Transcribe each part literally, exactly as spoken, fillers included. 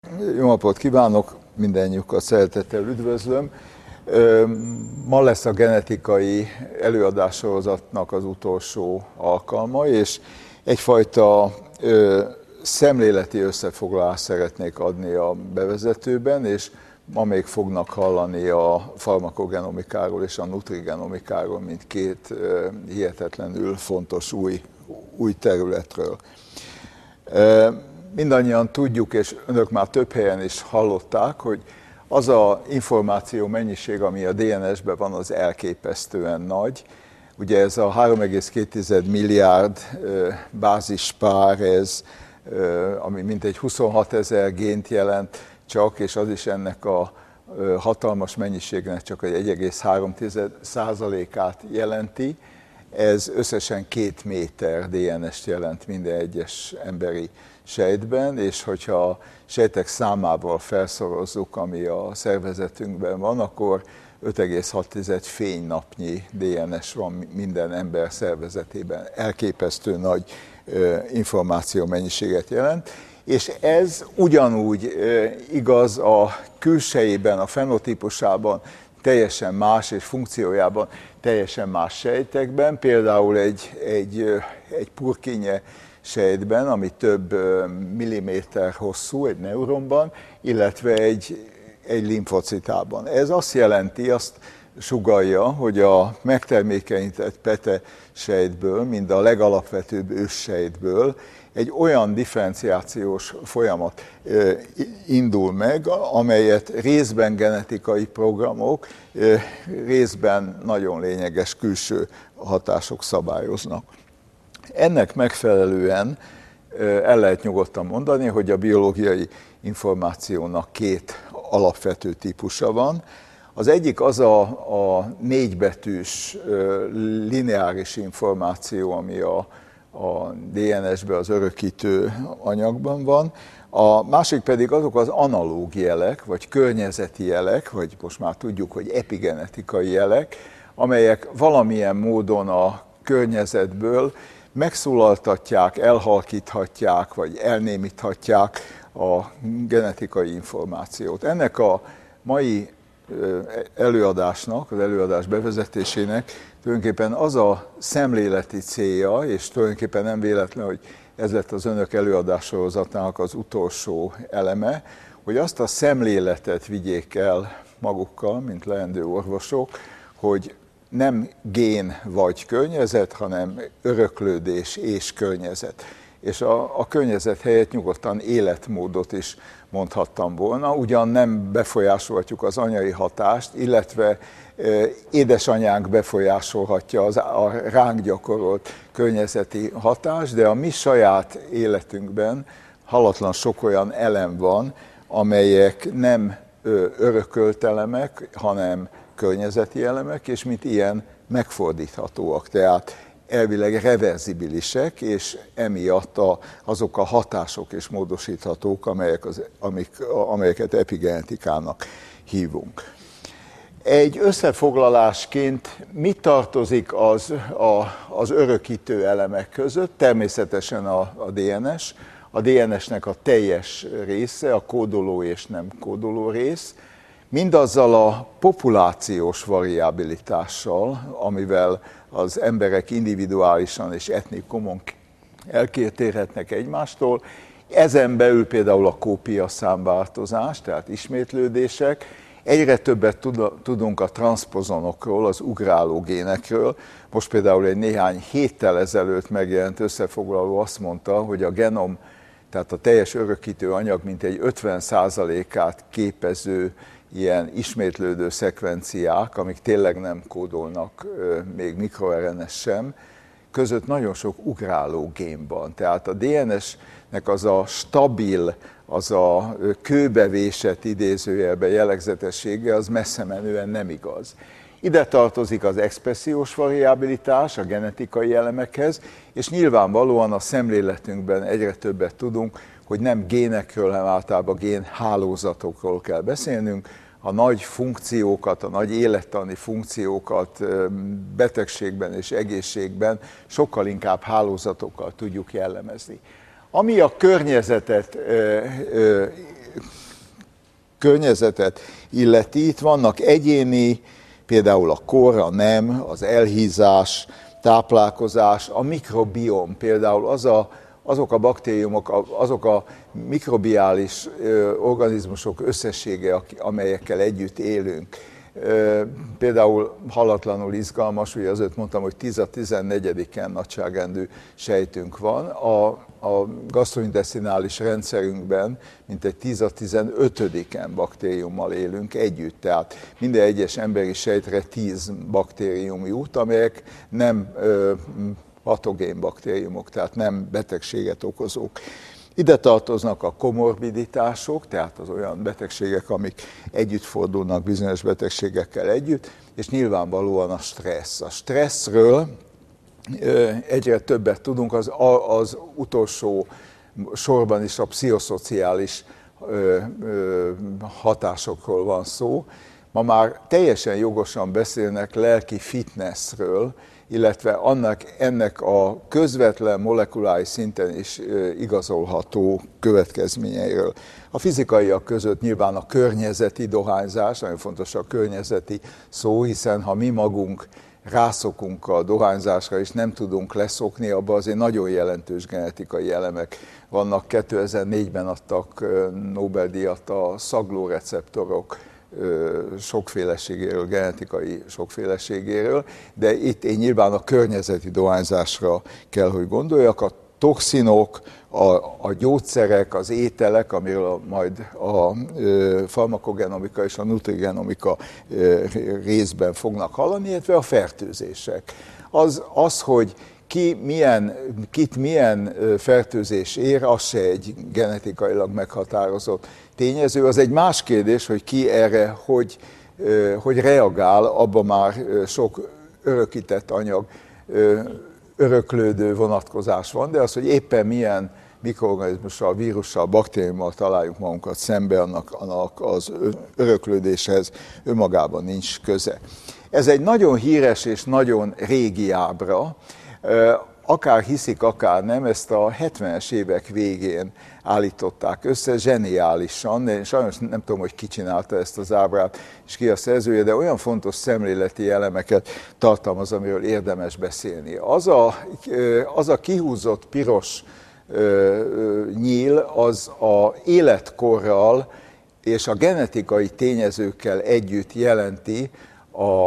Jó napot kívánok, mindennyiukat szeretettel üdvözlöm. Ma lesz a genetikai előadássorozatnak az utolsó alkalma, és egyfajta szemléleti összefoglalást szeretnék adni a bevezetőben, és ma még fognak hallani a farmakogenomikáról és a nutrigenomikáról, mint két hihetetlenül fontos új, új területről. Mindannyian tudjuk, és önök már több helyen is hallották, hogy az az információ mennyiség, ami a dé en es-ben van, az elképesztően nagy. Ugye ez a három egész két milliárd bázispár, ez, ami mintegy huszonhat ezer gént jelent csak, és az is ennek a hatalmas mennyiségnek csak egy egy egész három százalékát jelenti. Ez összesen két méter dé en es-t jelent minden egyes emberi sejtben, és hogyha a sejtek számával felszorozzuk, ami a szervezetünkben van, akkor öt egész hat fénynapnyi dé en es van minden ember szervezetében. Elképesztő nagy információ mennyiséget jelent, és ez ugyanúgy igaz a külsejében, a fenotípusában, teljesen más, és funkciójában teljesen más sejtekben, például egy, egy, egy purkinje sejtben, ami több milliméter hosszú, egy neuronban, illetve egy, egy limfocitában. Ez azt jelenti, azt sugallja, hogy a megtermékenyített pete sejtből, mind a legalapvetőbb őssejtből egy olyan differenciációs folyamat indul meg, amelyet részben genetikai programok, részben nagyon lényeges külső hatások szabályoznak. Ennek megfelelően el lehet nyugodtan mondani, hogy a biológiai információnak két alapvető típusa van. Az egyik az a, a négybetűs lineáris információ, ami a, a dé en es-ben, az örökítő anyagban van. A másik pedig azok az analóg jelek, vagy környezeti jelek, vagy most már tudjuk, hogy epigenetikai jelek, amelyek valamilyen módon a környezetből megszólaltatják, elhalkíthatják, vagy elnémíthatják a genetikai információt. Ennek a mai előadásnak, az előadás bevezetésének tulajdonképpen az a szemléleti célja, és tulajdonképpen nem véletlen, hogy ez lett az önök előadássorozatának az utolsó eleme, hogy azt a szemléletet vigyék el magukkal, mint leendő orvosok, hogy nem gén vagy környezet, hanem öröklődés és környezet. És a, a környezet helyett nyugodtan életmódot is mondhattam volna. Ugyan nem befolyásolhatjuk az anyai hatást, illetve e, édesanyánk befolyásolhatja az, a ránk gyakorolt környezeti hatást, de a mi saját életünkben halatlan sok olyan elem van, amelyek nem örökölt elemek, hanem környezeti elemek, és mint ilyen megfordíthatóak, tehát elvileg reverzibilisek, és emiatt a, azok a hatások is módosíthatók, amelyek az, amik, amelyeket epigenetikának hívunk. Egy összefoglalásként mi tartozik az, a, az örökítő elemek között? Természetesen a, a dé en es, a dé en es-nek a teljes része, a kódoló és nem kódoló rész, mindazzal a populációs variabilitással, amivel az emberek individuálisan és etnikumon eltérhetnek egymástól, ezen belül például a kópia számváltozás, tehát ismétlődések, egyre többet tudunk a transzpozonokról, az ugráló génekről. Most például egy néhány héttel ezelőtt megjelent összefoglaló azt mondta, hogy a genom, tehát a teljes örökítő anyag mintegy ötven százalékát képező ilyen ismétlődő szekvenciák, amik tényleg nem kódolnak még mikroer en es sem, között nagyon sok ugráló gén van. Tehát a dé en es-nek az a stabil, az a kőbevésett idézőjelben jellegzetessége, az messze menően nem igaz. Ide tartozik az expressziós variabilitás a genetikai elemekhez, és nyilvánvalóan a szemléletünkben egyre többet tudunk, hogy nem génekről, hanem általában génhálózatokról kell beszélnünk. A nagy funkciókat, a nagy élettani funkciókat betegségben és egészségben sokkal inkább hálózatokkal tudjuk jellemezni. Ami a környezetet környezetet illeti, itt vannak egyéni, például a kor, a nem, az elhízás, táplálkozás, a mikrobiom, például az a, azok a baktériumok, azok a mikrobiális organizmusok összessége, amelyekkel együtt élünk. Például hallatlanul izgalmas, ugye azért mondtam, hogy tíz a tizennegyediken nagyságrendű sejtünk van, a, a gastrointeszinális rendszerünkben mintegy tíz a tizenötödiken baktériummal élünk együtt, tehát minden egyes emberi sejtre tíz baktérium jut, amelyek nem ö, patogén baktériumok, tehát nem betegséget okozók. Ide tartoznak a komorbiditások, tehát az olyan betegségek, amik együtt fordulnak bizonyos betegségekkel együtt, és nyilvánvalóan a stressz. A stresszről egyre többet tudunk, az, az utolsó sorban is a pszichoszociális hatásokról van szó. Ma már teljesen jogosan beszélnek lelki fitnessről, illetve annak, ennek a közvetlen molekuláris szinten is igazolható következményeiről. A fizikaiak között nyilván a környezeti dohányzás, nagyon fontos a környezeti szó, hiszen ha mi magunk rászokunk a dohányzásra, és nem tudunk leszokni, abban azért nagyon jelentős genetikai elemek vannak. kétezer-négyben adtak Nobel-díjat a szaglóreceptorok sokféleségéről, genetikai sokféleségéről, de itt én nyilván a környezeti dohányzásra kell, hogy gondoljak. A toxinok, a, a gyógyszerek, az ételek, amiről majd a ö, farmakogenomika és a nutrigenomika ö, részben fognak hallani, illetve a fertőzések. Az, az hogy ki milyen, kit milyen fertőzés ér, az se egy genetikailag meghatározott tényező. Az egy más kérdés, hogy ki erre hogy, hogy reagál, abban már sok örökített anyag, öröklődő vonatkozás van, de az, hogy éppen milyen mikroorganizmussal, vírussal, baktériummal találjuk magunkat szembe, annak, annak az öröklődéshez önmagában nincs köze. Ez egy nagyon híres és nagyon régi ábra, akár hiszik, akár nem, ezt a hetvenes évek végén állították össze, zseniálisan, én sajnos nem tudom, hogy ki csinálta ezt az ábrát, és ki a szerzője, de olyan fontos szemléleti elemeket tartalmaz, amiről érdemes beszélni. Az a, az a kihúzott piros nyíl, az a életkorral és a genetikai tényezőkkel együtt jelenti a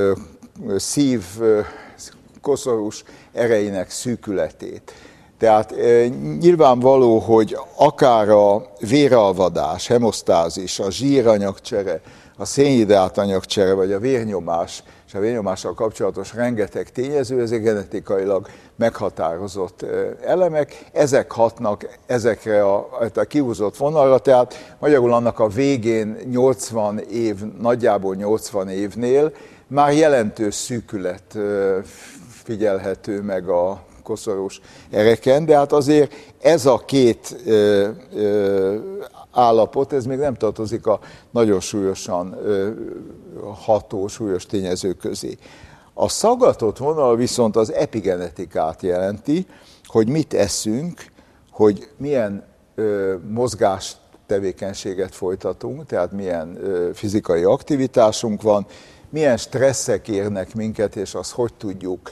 szív koszorús erejének szűkületét. Tehát e, nyilvánvaló, hogy akár a véralvadás, hemosztázis, a zsíranyagcsere, a szénhidrátanyagcsere, vagy a vérnyomás, és a vérnyomással kapcsolatos rengeteg tényező, ezek genetikailag meghatározott elemek, ezek hatnak ezekre a, a kihúzott vonalra, tehát magyarul annak a végén nyolcvan év, nagyjából nyolcvan évnél már jelentős szűkület figyelhető meg a koszorús ereken, de hát azért ez a két ö, ö, állapot, ez még nem tartozik a nagyon súlyosan ö, ható, súlyos tényezők közé. A szaggatott vonal viszont az epigenetikát jelenti, hogy mit eszünk, hogy milyen ö, mozgás tevékenységet folytatunk, tehát milyen ö, fizikai aktivitásunk van, milyen stresszek érnek minket, és azt hogy tudjuk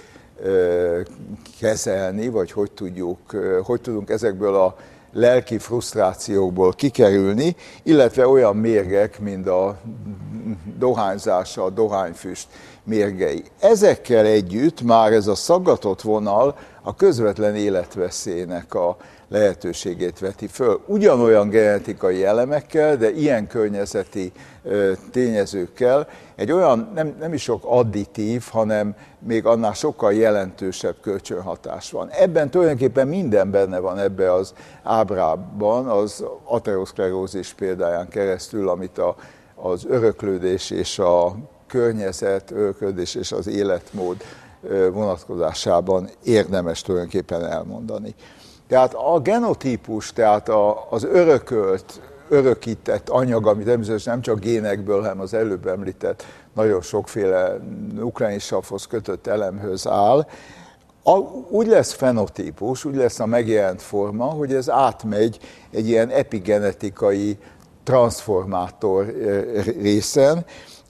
kezelni, vagy hogy tudjuk, hogy tudunk ezekből a lelki frusztrációkból kikerülni, illetve olyan mérgek, mint a dohányzás, a dohányfüst mérgei. Ezekkel együtt már ez a szaggatott vonal a közvetlen életveszélynek a lehetőségét veti föl. Ugyanolyan genetikai elemekkel, de ilyen környezeti tényezőkkel, egy olyan nem, nem is sok additív, hanem még annál sokkal jelentősebb kölcsönhatás van. Ebben tulajdonképpen minden benne van ebbe az ábrában, az ateroszklerózis példáján keresztül, amit a, az öröklődés és a környezet, öröklődés és az életmód vonatkozásában érdemes tulajdonképpen elmondani. Tehát a genotípus, tehát az örökölt, örökített anyag, ami természetesen nem csak génekből, hanem az előbb említett nagyon sokféle nukleinsavhoz kötött elemhöz áll, úgy lesz fenotípus, úgy lesz a megjelent forma, hogy ez átmegy egy ilyen epigenetikai transformátor részen.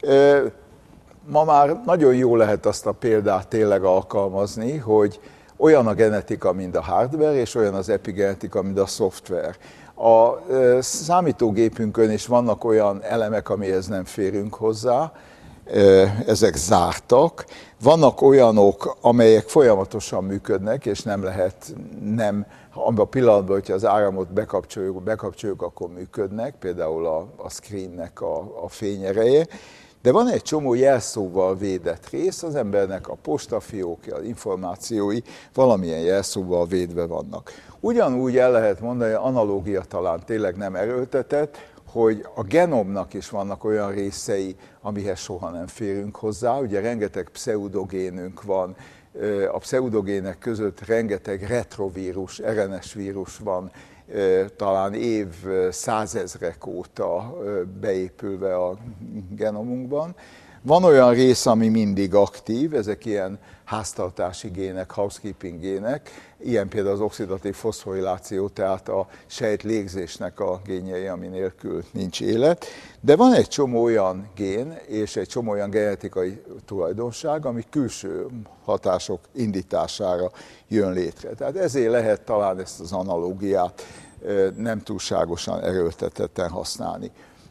Ma már nagyon jó lehet azt a példát tényleg alkalmazni, hogy olyan a genetika, mint a hardware, és olyan az epigenetika, mint a szoftver. A számítógépünkön is vannak olyan elemek, amihez nem férünk hozzá, ezek zártak. Vannak olyanok, amelyek folyamatosan működnek, és nem lehet, nem, abban a pillanatban, hogyha az áramot bekapcsoljuk, bekapcsoljuk akkor működnek, például a, a screennek a, a fényereje. De van egy csomó jelszóval védett rész, az embernek a postafiókja, az információi valamilyen jelszóval védve vannak. Ugyanúgy el lehet mondani, analógia talán tényleg nem erőltetett, hogy a genomnak is vannak olyan részei, amihez soha nem férünk hozzá. Ugye rengeteg pseudogénünk van, a pseudogének között rengeteg retrovírus, er en es vírus van, talán év százezrek óta beépülve a genomunkban. Van olyan rész, ami mindig aktív, ezek ilyen háztartási gének, housekeeping gének, ilyen például az oxidatív foszforiláció, tehát a sejt légzésnek a génjei, ami nélkül nincs élet. De van egy csomó olyan gén és egy csomó olyan genetikai tulajdonság, ami külső hatások indítására jön létre. Tehát ezért lehet talán ezt az analógiát nem túlságosan erőltetetten használni.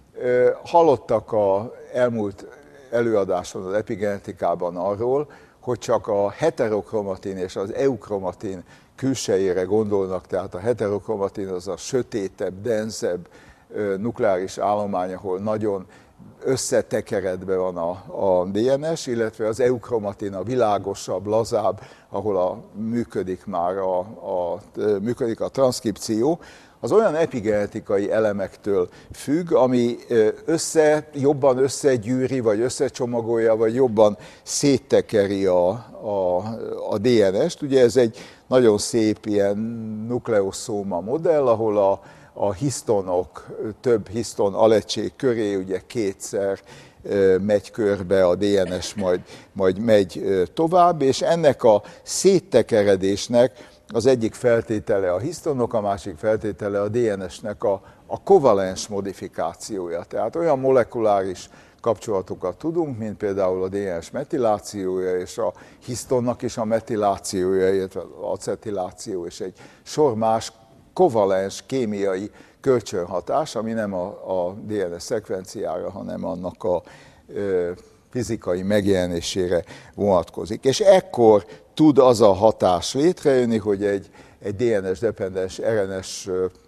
Hallottak az elmúlt előadáson az epigenetikában arról, hogy csak a heterokromatin és az eukromatin külsejére gondolnak, tehát a heterokromatin az a sötétebb, denzebb nukleáris állomány, ahol nagyon összetekeredve van a, a dé en es, illetve az eukromatin a világosabb, lazább, ahol a, működik már a, a, működik a transzkripció. Az olyan epigenetikai elemektől függ, ami össze, jobban összegyűri, vagy összecsomagolja, vagy jobban széttekeri a, a, a dé en est. Ugye ez egy nagyon szép ilyen nukleoszóma modell, ahol a, a hisztonok, több hiszton alegység köré ugye kétszer megy körbe a dé en es, majd, majd megy tovább, és ennek a széttekeredésnek az egyik feltétele a hisztonok, a másik feltétele a dé en esnek a, a kovalens modifikációja. Tehát olyan molekuláris kapcsolatokat tudunk, mint például a dé en es metilációja, és a hisztonnak is a metilációja, illetve az acetiláció, és egy sor más kovalens kémiai kölcsönhatás, ami nem a, a dé en es szekvenciára, hanem annak a ö, fizikai megjelenésére vonatkozik. És ekkor tud az a hatás létrejönni, hogy egy, egy dé en es-dependens er en es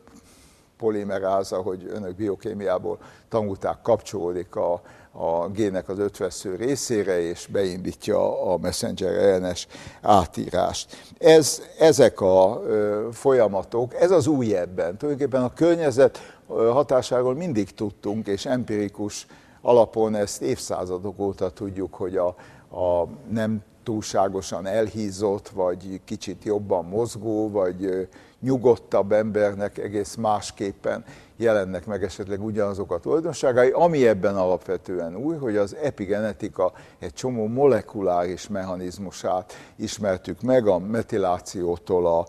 polimeráza, hogy önök biokémiából tanulták, kapcsolódik a, a gének az ötvesző részére, és beindítja a messenger er en es átírást. Ez, ezek a ö, folyamatok, ez az új ebben. Tulajdonképpen a környezet hatásáról mindig tudtunk, és empirikus alapon ezt évszázadok óta tudjuk, hogy a, a nem túlságosan elhízott, vagy kicsit jobban mozgó, vagy nyugodtabb embernek egész másképpen jelennek meg esetleg ugyanazok a tulajdonságai, ami ebben alapvetően új, hogy az epigenetika egy csomó molekuláris mechanizmusát ismertük meg, a metilációtól a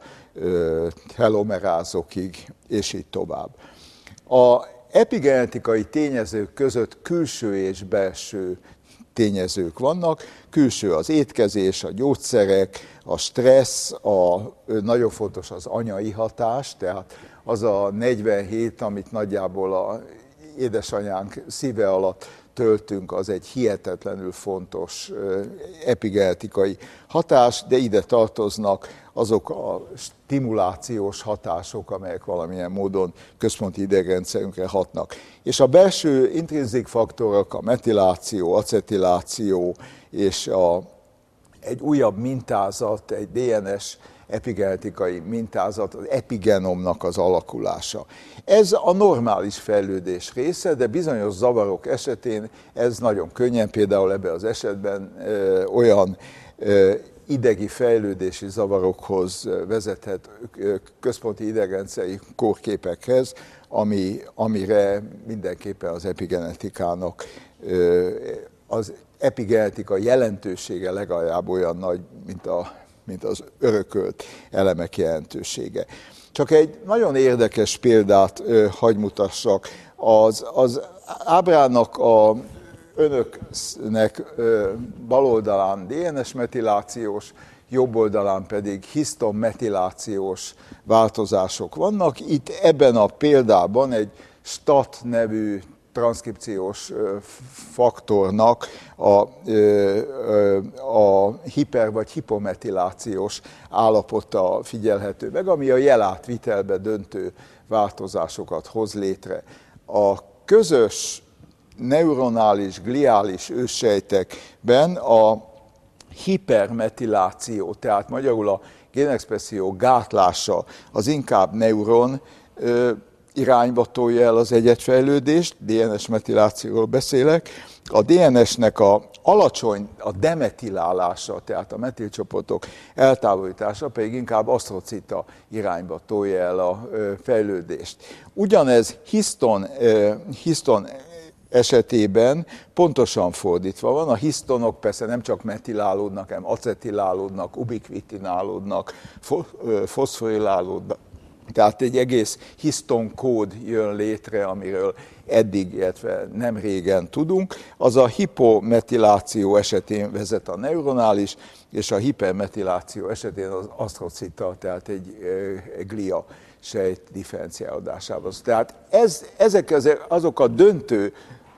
telomerázokig, és így tovább. A epigenetikai tényezők között külső és belső tényezők vannak. Külső az étkezés, a gyógyszerek, a stressz, a, nagyon fontos az anyai hatás, tehát az a negyvenhét, amit nagyjából a édesanyánk szíve alatt töltünk, az egy hihetetlenül fontos epigenetikai hatás, de ide tartoznak azok a stimulációs hatások, amelyek valamilyen módon központi idegrendszerünkre hatnak. És a belső intrinzik faktorok, a metiláció, acetiláció és a, egy újabb mintázat, egy dé en es epigenetikai mintázat, az epigenomnak az alakulása. Ez a normális fejlődés része, de bizonyos zavarok esetén ez nagyon könnyen, például ebben az esetben ö, olyan ö, idegi fejlődési zavarokhoz vezethet, központi idegrendszeri kórképekhez, ami, amire mindenképpen az epigenetikának ö, az epigenetika jelentősége legalább olyan nagy, mint a mint az örökölt elemek jelentősége. Csak egy nagyon érdekes példát ö, hagy mutassak Az, az ábrának a önöknek bal oldalán dé en es metilációs, jobb oldalán pedig hisztonmetilációs változások vannak. Itt ebben a példában egy STAT nevű transzkripciós faktornak a, a hiper- vagy hipometilációs állapota figyelhető meg, ami a jelátvitelbe döntő változásokat hoz létre. A közös neuronális, gliális őssejtekben a hipermetiláció, tehát magyarul a génexpresszió gátlása az inkább neuron irányba tolja el az egyedfejlődést, dé en es metilációról beszélek. A dé en esnek a alacsony, a demetilálása, tehát a metilcsoportok eltávolítása pedig inkább asztrocita irányba tolja el a fejlődést. Ugyanez hiszton, hiszton esetében pontosan fordítva van. A hisztonok persze nem csak metilálódnak, hanem acetilálódnak, ubikvitinálódnak, foszforilálódnak. Tehát egy egész hisztonkód jön létre, amiről eddig, illetve nem régen tudunk. Az a hipometiláció esetén vezet a neuronális, és a hipermetiláció esetén az asztrocita, tehát egy, egy glia sejt differenciálódásával. Tehát ez, ezek azok a döntő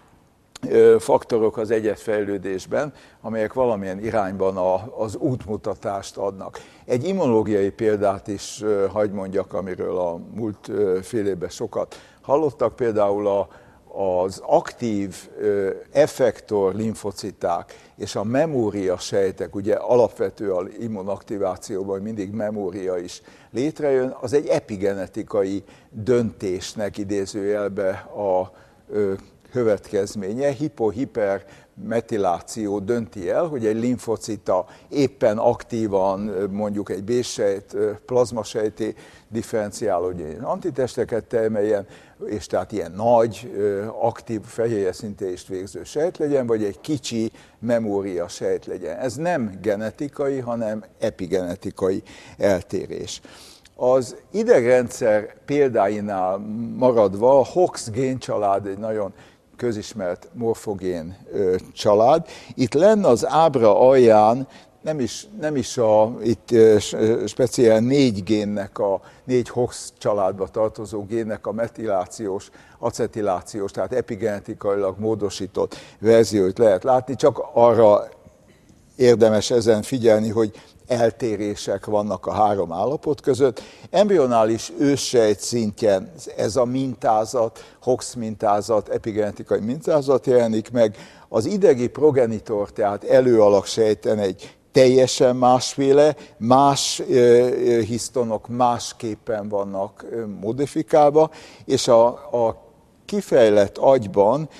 faktorok az egyedfejlődésben, amelyek valamilyen irányban a, az útmutatást adnak. Egy immunológiai példát is hagy mondjak, amiről a múlt fél évben sokat hallottak, például a, az aktív effektor limfociták és a memória sejtek, ugye alapvető az immunaktivációban mindig memória is létrejön, az egy epigenetikai döntésnek idézőjelbe a következménye, hipo-hiper metiláció dönti el, hogy egy limfocita éppen aktívan mondjuk egy B-sejt, plazmasejté differenciálódjon, antitesteket termeljen, és tehát ilyen nagy, aktív fehérjeszintést végző sejt legyen, vagy egy kicsi memória sejt legyen. Ez nem genetikai, hanem epigenetikai eltérés. Az idegrendszer példáinál maradva a Hox géncsalád egy nagyon közismert morfogén család. Itt lenne az ábra alján nem is, nem is a itt speciál négy génnek, a négy Hox családba tartozó génnek a metilációs, acetilációs, tehát epigenetikailag módosított verzióit lehet látni, csak arra érdemes ezen figyelni, hogy eltérések vannak a három állapot között. Embrionális őssejt szintjén ez a mintázat, Hox mintázat, epigenetikai mintázat jelenik meg. Az idegi progenitor, tehát előalaksejten egy teljesen másféle, más hisztonok másképpen vannak modifikálva, és a, a kifejlett agyban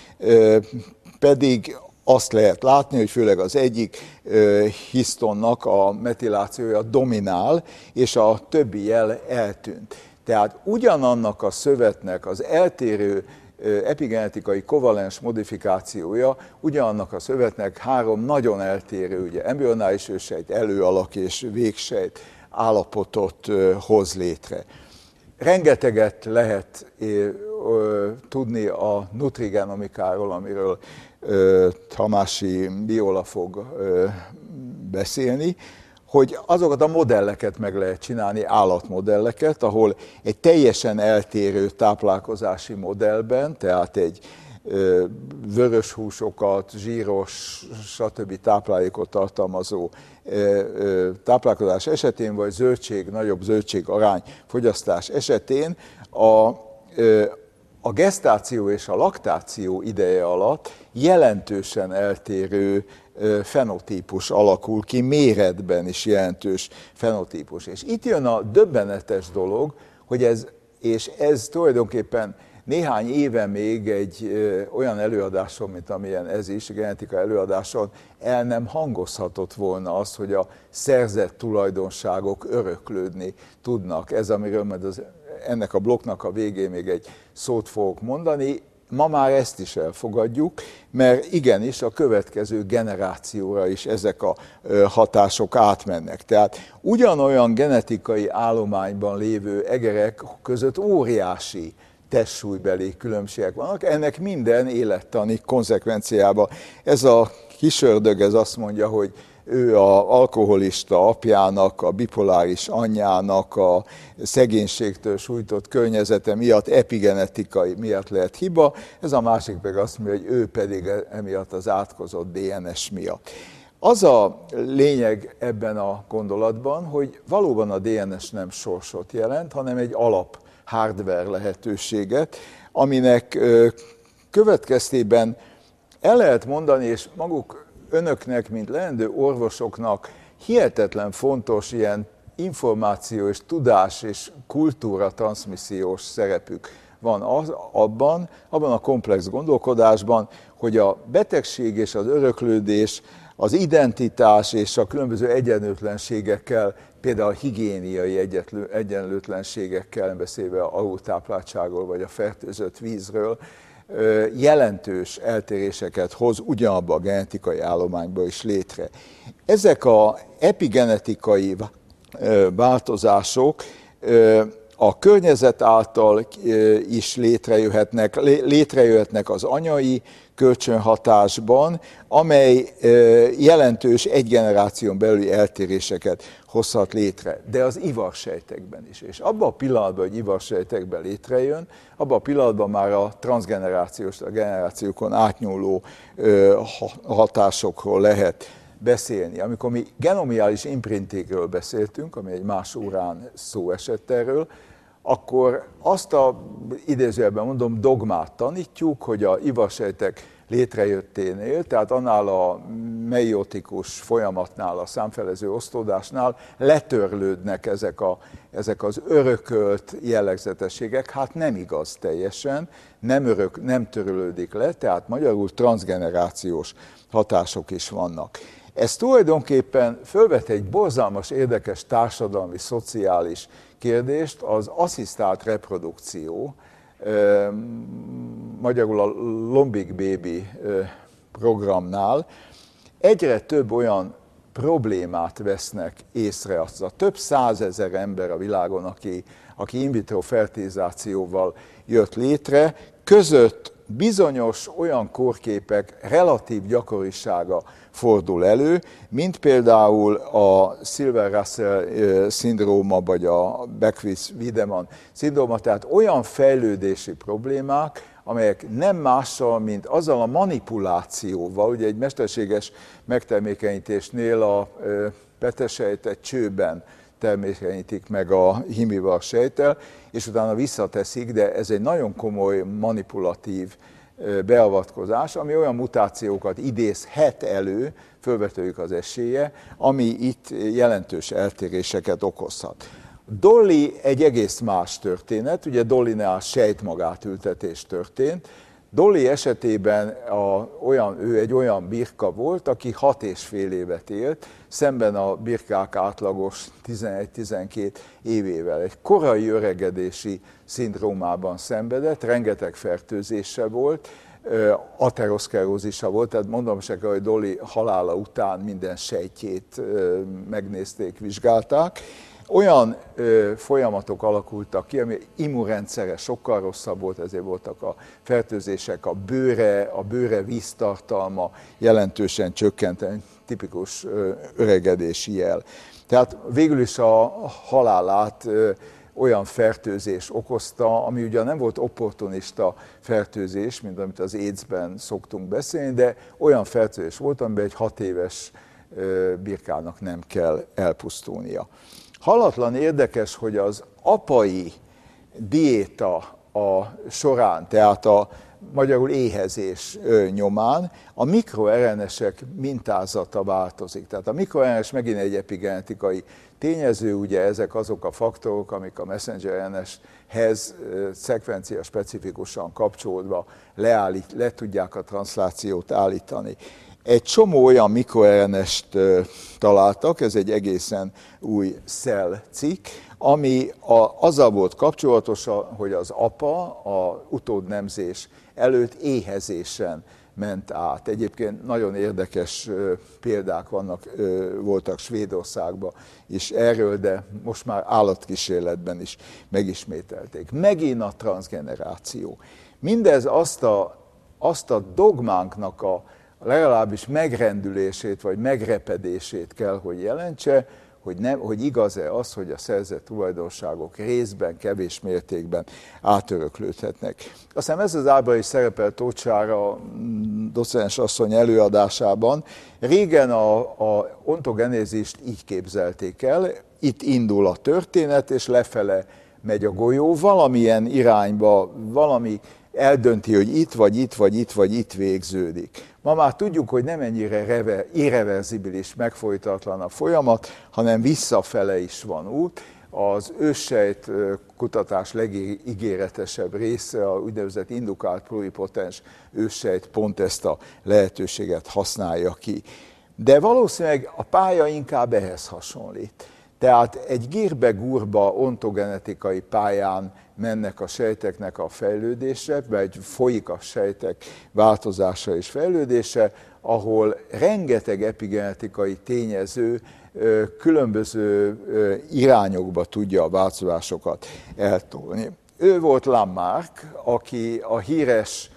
pedig azt lehet látni, hogy főleg az egyik hisztonnak a metilációja dominál, és a többi jel eltűnt. Tehát ugyanannak a szövetnek az eltérő epigenetikai kovalens modifikációja, ugyanannak a szövetnek három nagyon eltérő, ugye embrionális őssejt, előalak és végsejt állapotot hoz létre. Rengeteget lehet tudni a nutrigenomikáról, amiről Tamási Biola fog beszélni, hogy azokat a modelleket meg lehet csinálni, állatmodelleket, ahol egy teljesen eltérő táplálkozási modellben, tehát egy vörös húsokat, zsíros, stb. Táplálékot tartalmazó táplálkozás esetén, vagy zöldség, nagyobb zöldség arány fogyasztás esetén a a gesztáció és a laktáció ideje alatt jelentősen eltérő fenotípus alakul ki, méretben is jelentős fenotípus. És itt jön a döbbenetes dolog, hogy ez, és ez tulajdonképpen néhány éve még egy olyan előadáson, mint amilyen ez is, genetika előadáson, el nem hangozhatott volna az, hogy a szerzett tulajdonságok öröklődni tudnak. Ez, amiről majd az ennek a blokknak a végén még egy szót fogok mondani. Ma már ezt is elfogadjuk, mert igenis a következő generációra is ezek a hatások átmennek. Tehát ugyanolyan genetikai állományban lévő egerek között óriási testsúlybeli különbségek vannak. Ennek minden élettani konzekvenciában. Ez a kis ördög, ez azt mondja, hogy ő az alkoholista apjának, a bipoláris anyjának, a szegénységtől sújtott környezete miatt, epigenetikai miatt lehet hiba. Ez a másik pedig azt mondja, hogy ő pedig emiatt az átkozott dé en es miatt. Az a lényeg ebben a gondolatban, hogy valóban a dé en es nem sorsot jelent, hanem egy alap hardware lehetőséget, aminek következtében el lehet mondani, és maguk önöknek, mint leendő orvosoknak hihetetlen fontos ilyen információ és tudás és kultúra transzmissziós szerepük van az, abban, abban a komplex gondolkodásban, hogy a betegség és az öröklődés, az identitás és a különböző egyenlőtlenségekkel, például a higiéniai egyenlőtlenségekkel, beszélve a alultápláltságról vagy a fertőzött vízről, jelentős eltéréseket hoz ugyanabba a genetikai állományba is létre. Ezek az epigenetikai változások a környezet által is létrejöhetnek, létrejöhetnek az anyai kölcsönhatásban, amely jelentős egy generáción belüli eltéréseket hozhat létre, de az ivarsejtekben is. És abban a pillanatban, hogy ivarsejtekben létrejön, abban a pillanatban már a transzgenerációs, a generációkon átnyúló hatásokról lehet beszélni. Amikor mi genomiális imprintingről beszéltünk, ami egy más órán szó esett erről, akkor azt a, idézőjelben mondom, dogmát tanítjuk, hogy a ivarsejtek létrejötténél, tehát annál a meiotikus folyamatnál, a számfelező osztódásnál letörlődnek ezek, a, ezek az örökölt jellegzetességek. Hát nem igaz teljesen, nem, örök, nem törlődik le, tehát magyarul transzgenerációs hatások is vannak. Ez tulajdonképpen fölvet egy borzalmas, érdekes társadalmi, szociális kérdést, az asszisztált reprodukció, magyarul a Lombik Baby programnál egyre több olyan problémát vesznek észre, az a több százezer ember a világon, aki, aki in vitro fertilizációval jött létre, között bizonyos olyan kórképek relatív gyakorisága fordul elő, mint például a Silver-Russell szindróma, vagy a Beckwith-Wiedemann szindróma, tehát olyan fejlődési problémák, amelyek nem mással, mint azzal a manipulációval, ugye egy mesterséges megtermékenyítésnél a betesejtet csőben termékenyítik meg a himivar sejttel, és utána visszateszik, de ez egy nagyon komoly manipulatív beavatkozás, ami olyan mutációkat idézhet elő, fölvetőjük az esélye, ami itt jelentős eltéréseket okozhat. Dolly egy egész más történet, ugye Dollynál sejtmagátültetés történt. Dolly esetében a, olyan, ő egy olyan birka volt, aki hat és fél évet élt, szemben a birkák átlagos tizenegy-tizenkét évével. Egy korai öregedési szindrómában szenvedett, rengeteg fertőzése volt, ateroszklerózisa volt, tehát mondom se kell, hogy Dolly halála után minden sejtjét megnézték, vizsgálták. Olyan ö, folyamatok alakultak ki, ami immunrendszere sokkal rosszabb volt, ezért voltak a fertőzések, a bőre, a bőre víztartalma jelentősen csökkent, tipikus ö, öregedési jel. Tehát végül is a halálát ö, olyan fertőzés okozta, ami ugye nem volt opportunista fertőzés, mint amit az AIDS-ben szoktunk beszélni, de olyan fertőzés volt, amiben egy hat éves ö, birkának nem kell elpusztulnia. Hallatlan érdekes, hogy az apai diéta a során, tehát a magyarul éhezés nyomán a mikroer en esek mintázata változik. Tehát a mikroer en es megint egy epigenetikai tényező, ugye ezek azok a faktorok, amik a messenger er en eshez szekvencia specifikusan kapcsolódva leállít, le tudják a transzlációt állítani. Egy csomó olyan mikroer en est találtak, ez egy egészen új Cell cikk, ami a, azzal volt kapcsolatos, hogy az apa a utódnemzés előtt éhezésen ment át. Egyébként nagyon érdekes példák vannak, voltak Svédországban is erről, de most már állatkísérletben is megismételték. Megint a transzgeneráció. Mindez azt a, azt a dogmánknak a legalábbis megrendülését vagy megrepedését kell, hogy jelentse, hogy, nem, hogy igaz-e az, hogy a szerzett tulajdonságok részben, kevés mértékben átöröklődhetnek. Aztán ez az ábra is szerepel Tóth Sára docens asszony előadásában. Régen a, a ontogenézist így képzelték el, itt indul a történet, és lefele megy a golyó, valamilyen irányba, valami eldönti, hogy itt vagy itt vagy itt vagy itt végződik. Ma már tudjuk, hogy nem ennyire reve, irreverzibilis, megfojtatlan a folyamat, hanem visszafele is van út. Az őssejt kutatás legígéretesebb része, a úgynevezett indukált pluripotens őssejt pont ezt a lehetőséget használja ki. De valószínűleg a pálya inkább ehhez hasonlít. Tehát egy gírbe-gúrba ontogenetikai pályán mennek a sejteknek a fejlődése, vagy folyik a sejtek változása és fejlődése, ahol rengeteg epigenetikai tényező különböző irányokba tudja a változásokat eltolni. Ő volt Lamarck, aki a híres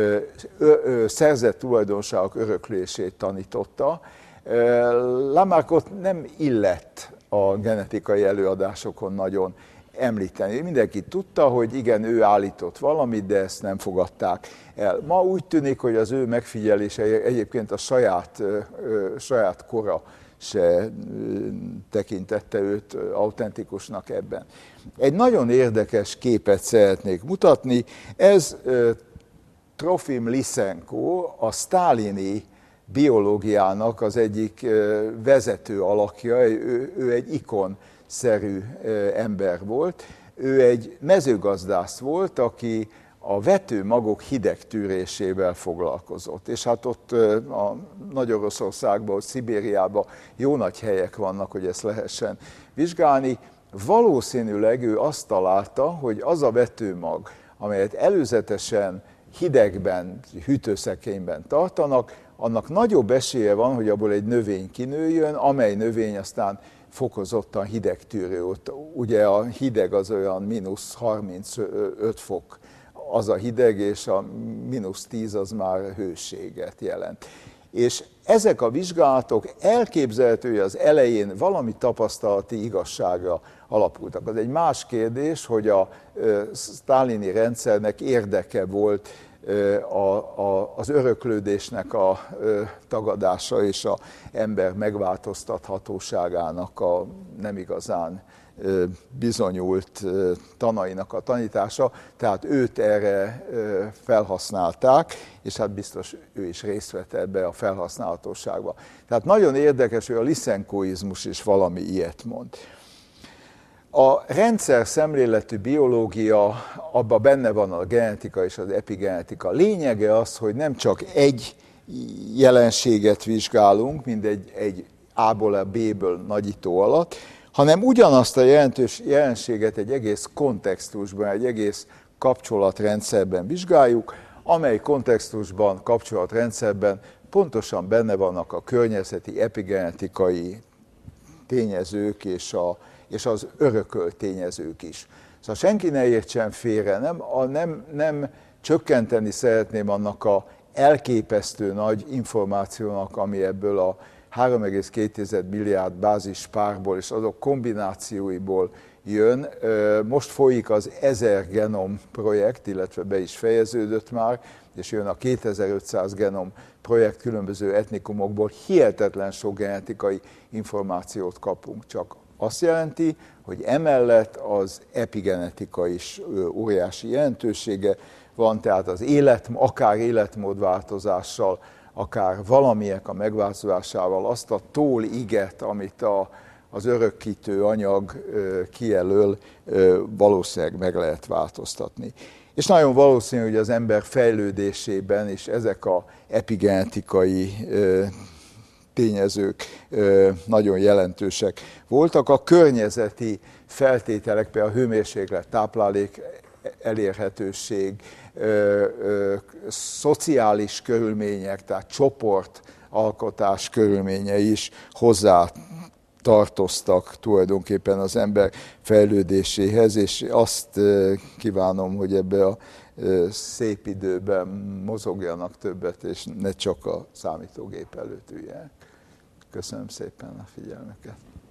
szerzett tulajdonságok öröklését tanította. Lamarckot nem illett a genetikai előadásokon nagyon említeni. Mindenki tudta, hogy igen, ő állított valamit, de ezt nem fogadták el. Ma úgy tűnik, hogy az ő megfigyelése egyébként a saját, saját kora se tekintette őt autentikusnak ebben. Egy nagyon érdekes képet szeretnék mutatni. Ez Trofim Lysenko, a sztálini biológiának az egyik vezető alakja, ő, ő egy ikonszerű ember volt. Ő egy mezőgazdász volt, aki a vetőmagok hidegtűrésével foglalkozott. És hát ott a Nagy-Oroszországban, Szibériában jó nagy helyek vannak, hogy ezt lehessen vizsgálni. Valószínűleg ő azt találta, hogy az a vetőmag, amelyet előzetesen hidegben, hűtőszekrényben tartanak, annak nagyobb esélye van, hogy abból egy növény kinőjön, amely növény aztán fokozottan hidegtűrő. Ugye a hideg az olyan mínusz harmincöt fok, az a hideg, és a mínusz tíz az már hőséget jelent. És ezek a vizsgálatok elképzelhető, hogy az elején valami tapasztalati igazságra alapultak. Az egy más kérdés, hogy a sztálini rendszernek érdeke volt A, a, az öröklődésnek a ö, tagadása és az ember megváltoztathatóságának a nem igazán ö, bizonyult ö, tanainak a tanítása, tehát őt erre ö, felhasználták, és hát biztos ő is részt vett ebbe a felhasználhatóságba. Tehát nagyon érdekes, hogy a lysenkoizmus is valami ilyet mond. A rendszer szemléletű biológia, abban benne van a genetika és az epigenetika. Lényege az, hogy nem csak egy jelenséget vizsgálunk, mint egy, egy A-ból a B-ből nagyító alatt, hanem ugyanazt a jelentős jelenséget egy egész kontextusban, egy egész kapcsolatrendszerben vizsgáljuk, amely kontextusban, kapcsolatrendszerben pontosan benne vannak a környezeti epigenetikai tényezők és a és az örökölt tényezők is. Szóval senki ne értsen félre, nem, a, nem, nem csökkenteni szeretném annak a elképesztő nagy információnak, ami ebből a három egész két milliárd bázis párból és azok kombinációiból jön. Most folyik az ezer genom projekt, illetve be is fejeződött már, és jön a kétezer-ötszáz genom projekt különböző etnikumokból. Hihetetlen sok genetikai információt kapunk, csak azt jelenti, hogy emellett az epigenetika is óriási jelentősége van, tehát az élet, akár életmódváltozással, akár valamilyen a megváltozásával azt a tól-iget, amit a, az örökítő anyag kijelöl, valószínűleg meg lehet változtatni. És nagyon valószínű, hogy az ember fejlődésében is ezek az epigenetikai tényezők nagyon jelentősek voltak. A környezeti feltételek, például a hőmérséklet, táplálék elérhetőség, ö, ö, szociális körülmények, tehát csoportalkotás körülményei is hozzá tartoztak tulajdonképpen az ember fejlődéséhez, és azt kívánom, hogy ebbe a szép időben mozogjanak többet, és ne csak a számítógép előtt üljenek. Köszönöm szépen a figyelmüket.